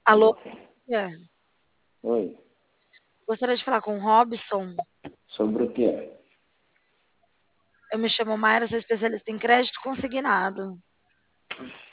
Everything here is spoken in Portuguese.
Alô, Telefone. Bia? Oi, Gostaria de falar com o Robson. sobre o quê? Eu me chamo Mayra, sou especialista em crédito consignado.